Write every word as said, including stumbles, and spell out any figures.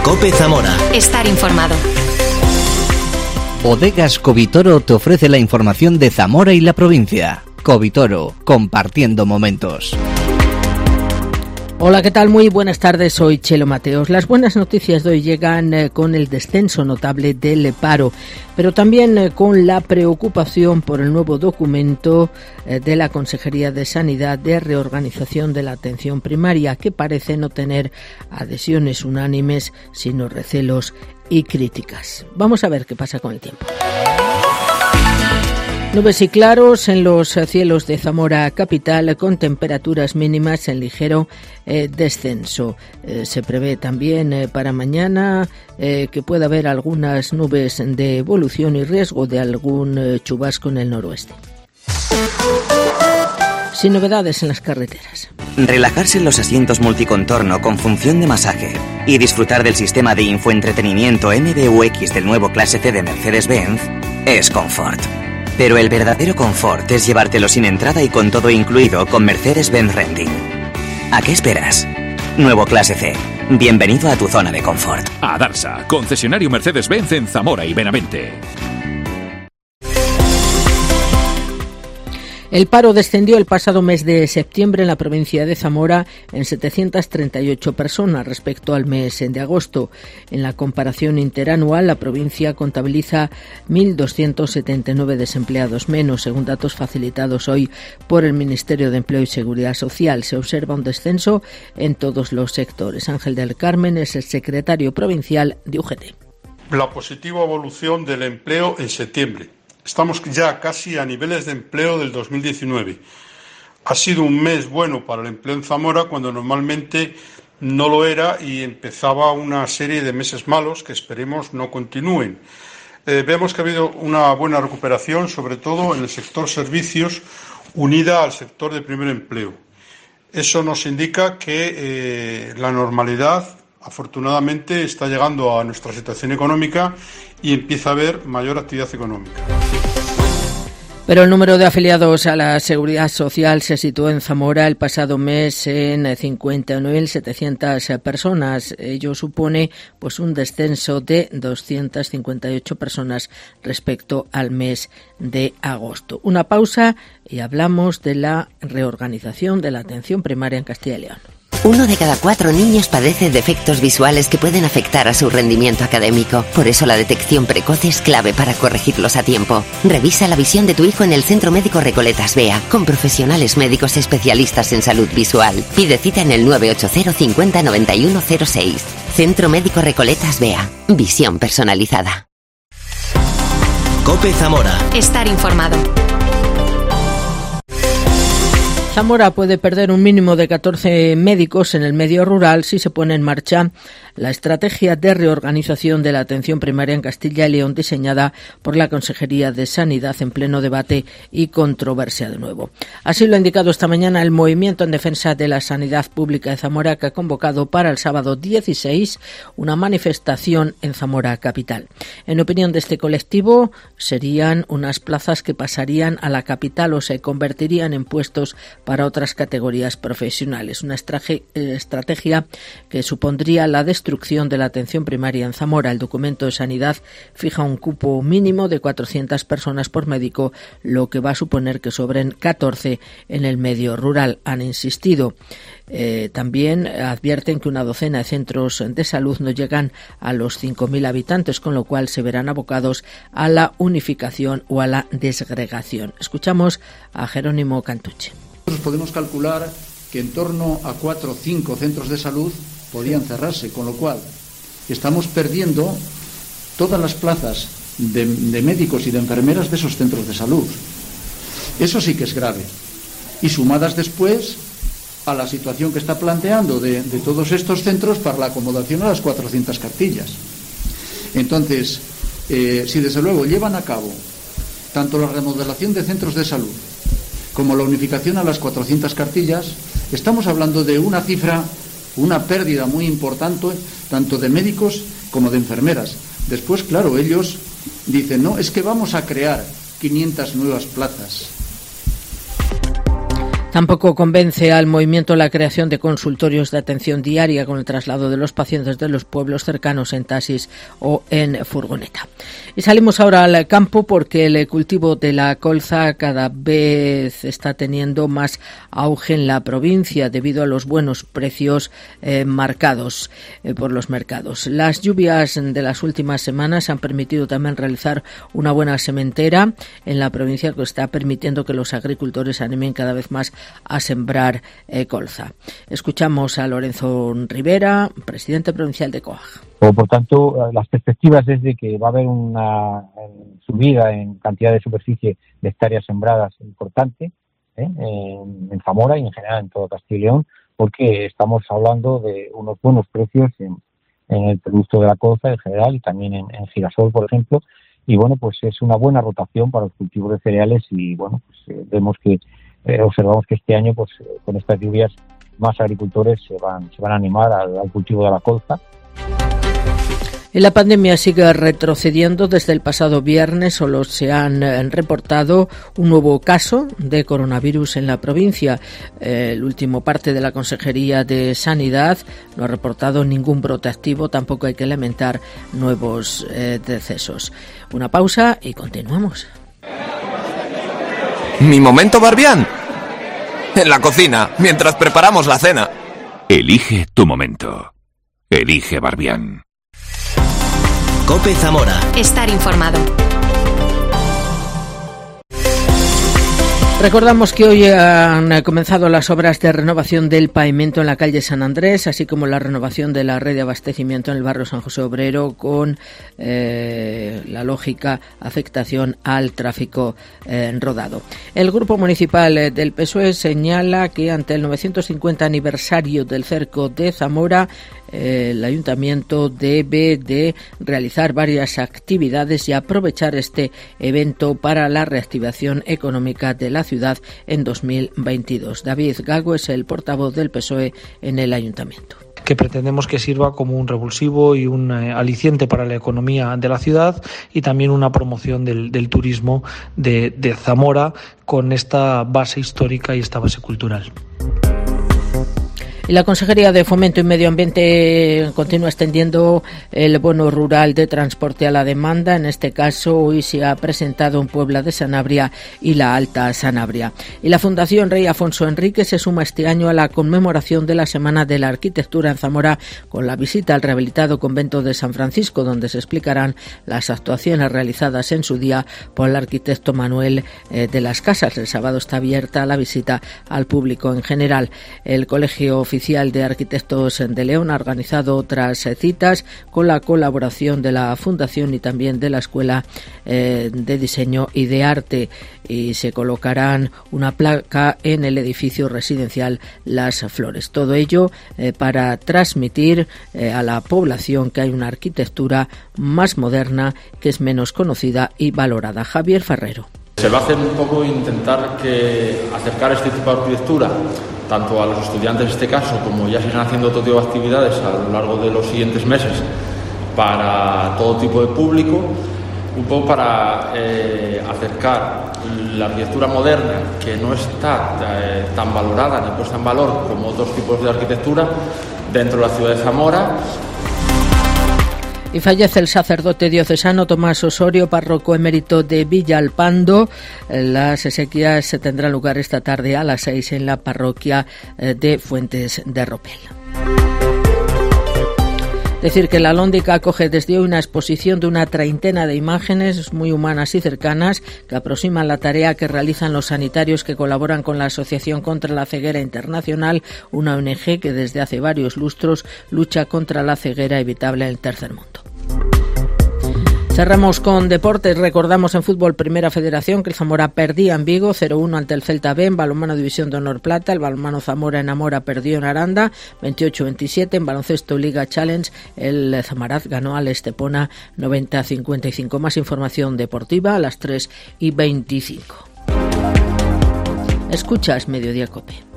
COPE Zamora. Estar informado. Bodegas Covitoro te ofrece la información de Zamora y la provincia. Covitoro, compartiendo momentos. Hola, ¿qué tal? Muy buenas tardes, soy Chelo Mateos. Las buenas noticias de hoy llegan eh, con el descenso notable del paro, pero también eh, con la preocupación por el nuevo documento eh, de la Consejería de Sanidad de reorganización de la atención primaria, que parece no tener adhesiones unánimes, sino recelos y críticas. Vamos a ver qué pasa con el tiempo. Nubes y claros en los cielos de Zamora capital, con temperaturas mínimas en ligero eh, descenso. Eh, se prevé también eh, para mañana eh, que pueda haber algunas nubes de evolución y riesgo de algún eh, chubasco en el noroeste. Sin novedades en las carreteras. Relajarse en los asientos multicontorno con función de masaje y disfrutar del sistema de infoentretenimiento M B U X del nuevo Clase C de Mercedes-Benz es confort. Pero el verdadero confort es llevártelo sin entrada y con todo incluido con Mercedes-Benz Renting. ¿A qué esperas? Nuevo Clase C. Bienvenido a tu zona de confort. A Darsa, concesionario Mercedes-Benz en Zamora y Benavente. El paro descendió el pasado mes de septiembre en la provincia de Zamora en setecientas treinta y ocho personas respecto al mes de agosto. En la comparación interanual, la provincia contabiliza mil doscientos setenta y nueve desempleados menos, según datos facilitados hoy por el Ministerio de Empleo y Seguridad Social. Se observa un descenso en todos los sectores. Ángel del Carmen es el secretario provincial de U G T. La positiva evolución del empleo en septiembre. Estamos ya casi a niveles de empleo del dos mil diecinueve. Ha sido un mes bueno para el empleo en Zamora, cuando normalmente no lo era y empezaba una serie de meses malos que esperemos no continúen. Eh, vemos que ha habido una buena recuperación, sobre todo en el sector servicios, unida al sector de primer empleo. Eso nos indica que eh, la normalidad, afortunadamente, está llegando a nuestra situación económica y empieza a haber mayor actividad económica. Pero el número de afiliados a la Seguridad Social se situó en Zamora el pasado mes en cincuenta y nueve mil setecientas personas. Ello supone pues un descenso de doscientas cincuenta y ocho personas respecto al mes de agosto. Una pausa y hablamos de la reorganización de la atención primaria en Castilla y León. Uno de cada cuatro niños padece defectos visuales que pueden afectar a su rendimiento académico. Por eso la detección precoz es clave para corregirlos a tiempo. Revisa la visión de tu hijo en el Centro Médico Recoletas Bea, con profesionales médicos especialistas en salud visual. Pide cita en el nueve ocho cero cincuenta noventa y uno cero seis. Centro Médico Recoletas Bea. Visión personalizada. COPE Zamora. Estar informado. Zamora puede perder un mínimo de catorce médicos en el medio rural si se pone en marcha la estrategia de reorganización de la atención primaria en Castilla y León, diseñada por la Consejería de Sanidad en pleno debate y controversia de nuevo. Así lo ha indicado esta mañana el Movimiento en Defensa de la Sanidad Pública de Zamora, que ha convocado para el sábado dieciséis una manifestación en Zamora capital. En opinión de este colectivo, serían unas plazas que pasarían a la capital o se convertirían en puestos para otras categorías profesionales. Una estrategia que supondría la destrucción de la atención primaria en Zamora. El documento de sanidad fija un cupo mínimo de cuatrocientas personas por médico, lo que va a suponer que sobren catorce en el medio rural. Han insistido. Eh, también advierten que una docena de centros de salud no llegan a los cinco mil habitantes, con lo cual se verán abocados a la unificación o a la desgregación. Escuchamos a Jerónimo Cantucci. Nosotros podemos calcular que en torno a cuatro o cinco centros de salud podían cerrarse, con lo cual estamos perdiendo todas las plazas de, de médicos y de enfermeras de esos centros de salud. Eso sí que es grave. Y sumadas después a la situación que está planteando de, de todos estos centros para la acomodación a las cuatrocientas cartillas. Entonces, eh, si desde luego llevan a cabo tanto la remodelación de centros de salud como la unificación a las cuatrocientas cartillas, estamos hablando de una cifra, una pérdida muy importante, tanto de médicos como de enfermeras. Después, claro, ellos dicen, no, es que vamos a crear quinientas nuevas plazas. Tampoco convence al movimiento la creación de consultorios de atención diaria con el traslado de los pacientes de los pueblos cercanos en taxis o en furgoneta. Y salimos ahora al campo porque el cultivo de la colza cada vez está teniendo más auge en la provincia debido a los buenos precios eh, marcados eh, por los mercados. Las lluvias de las últimas semanas han permitido también realizar una buena sementera en la provincia, que está permitiendo que los agricultores animen cada vez más a sembrar eh, colza. Escuchamos a Lorenzo Rivera, presidente provincial de COAG. Por tanto, las perspectivas es de que va a haber una subida en cantidad de superficie de hectáreas sembradas importante ¿eh? en, en Zamora y en general en todo Castilla y León, porque estamos hablando de unos buenos precios en, en el producto de la colza en general y también en, en girasol, por ejemplo. Y bueno, pues es una buena rotación para los cultivos de cereales y bueno, pues eh, vemos que eh, observamos que este año, pues eh, con estas lluvias, más agricultores se van se van a animar al, al cultivo de la colza. Y la pandemia sigue retrocediendo. Desde el pasado viernes solo se han reportado un nuevo caso de coronavirus en la provincia. El último parte de la Consejería de Sanidad no ha reportado ningún brote activo. Tampoco hay que lamentar nuevos eh, decesos. Una pausa y continuamos. Mi momento Barbián. En la cocina, mientras preparamos la cena. Elige tu momento. Elige Barbián. COPE Zamora. Estar informado. Recordamos que hoy han comenzado las obras de renovación del pavimento en la calle San Andrés, así como la renovación de la red de abastecimiento en el barrio San José Obrero, con eh, la lógica afectación al tráfico eh, rodado. El Grupo Municipal del P S O E señala que ante el novecientos cincuenta aniversario del cerco de Zamora, eh, el Ayuntamiento debe de realizar varias actividades y aprovechar este evento para la reactivación económica de la ciudad en dos mil veintidós. David Gago es el portavoz del P S O E en el Ayuntamiento. Que pretendemos que sirva como un revulsivo y un eh, aliciente para la economía de la ciudad y también una promoción del, del turismo de, de Zamora con esta base histórica y esta base cultural. Y la Consejería de Fomento y Medio Ambiente continúa extendiendo el bono rural de transporte a la demanda. En este caso, hoy se ha presentado en Puebla de Sanabria y la Alta Sanabria. Y la Fundación Rey Afonso Enrique se suma este año a la conmemoración de la Semana de la Arquitectura en Zamora con la visita al rehabilitado convento de San Francisco, donde se explicarán las actuaciones realizadas en su día por el arquitecto Manuel eh, de las Casas. El sábado está abierta la visita al público en general. El Colegio Oficial de Arquitectos de León ha organizado otras citas con la colaboración de la Fundación y también de la Escuela eh, de Diseño y de Arte, y se colocarán una placa en el edificio residencial Las Flores. Todo ello eh, para transmitir eh, a la población que hay una arquitectura más moderna, que es menos conocida y valorada. Javier Ferrero. Se va a hacer un poco intentar que acercar este tipo de arquitectura tanto a los estudiantes en este caso, como ya se están haciendo otro tipo de actividades a lo largo de los siguientes meses para todo tipo de público, un poco para eh, acercar la arquitectura moderna, que no está eh, tan valorada ni puesta en valor como otros tipos de arquitectura, dentro de la ciudad de Zamora. Y fallece el sacerdote diocesano Tomás Osorio, párroco emérito de Villalpando. Las exequias se tendrán lugar esta tarde a las seis en la parroquia de Fuentes de Ropel. Decir que la Lóndiga acoge desde hoy una exposición de una treintena de imágenes muy humanas y cercanas que aproximan la tarea que realizan los sanitarios que colaboran con la Asociación contra la Ceguera Internacional, una O N G que desde hace varios lustros lucha contra la ceguera evitable en el tercer mundo. Cerramos con deportes. Recordamos en fútbol Primera Federación que el Zamora perdía en Vigo cero uno ante el Celta B. En balonmano División de Honor Plata, el balonmano Zamora en Amora perdió en Aranda veintiocho veintisiete. En baloncesto Liga Challenge, el Zamaraz ganó al Estepona noventa a cincuenta y cinco. Más información deportiva a las tres y veinticinco. Escuchas Mediodía Cope.